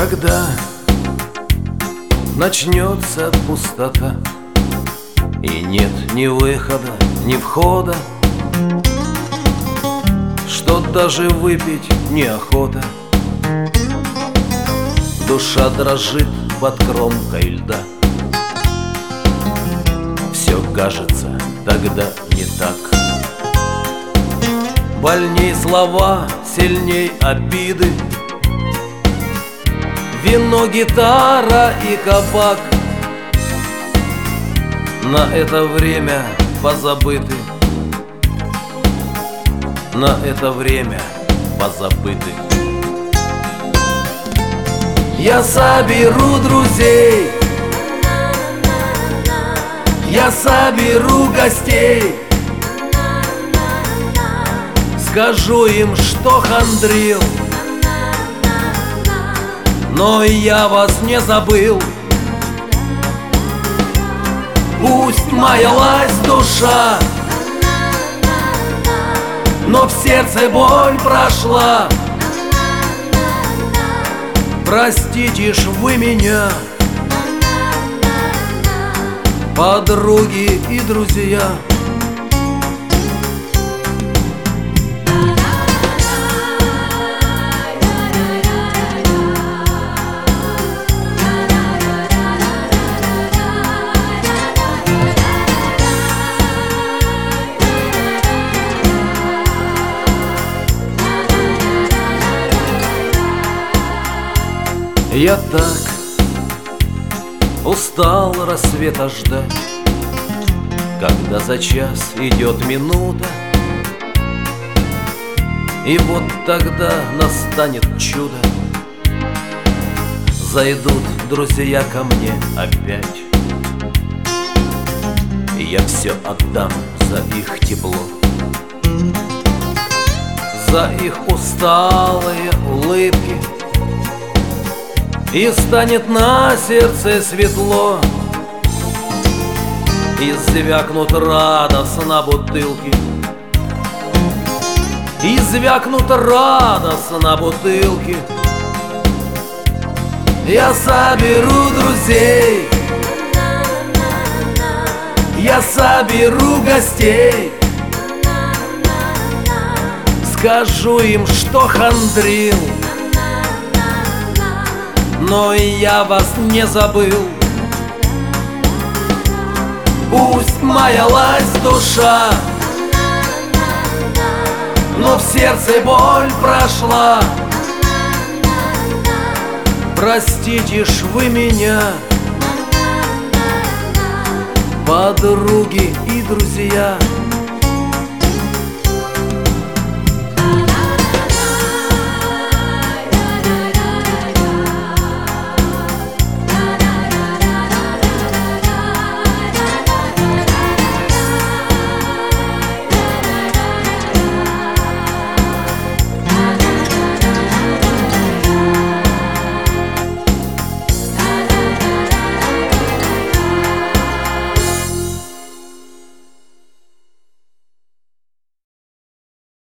Когда начнется пустота и нет ни выхода, ни входа, что даже выпить неохота, душа дрожит под кромкой льда. Все кажется тогда не так. Больней слова, сильней обиды, вино, гитара и кабак на это время позабыты, на это время позабыты. Я соберу друзей, я соберу гостей, скажу им, что хандрил, но я вас не забыл. Пусть маялась душа, но в сердце боль прошла. Простите ж вы меня, подруги и друзья. Я так устал рассвета ждать, когда за час идет минута, и вот тогда настанет чудо. Зайдут друзья ко мне опять, и я все отдам за их тепло, за их усталые улыбки, и станет на сердце светло, и звякнут радостно бутылки, и звякнут радостно бутылки. Я соберу друзей, я соберу гостей, скажу им, что хандрил, но я вас не забыл. Пусть маялась душа, но в сердце боль прошла. Простите ж вы меня, подруги и друзья.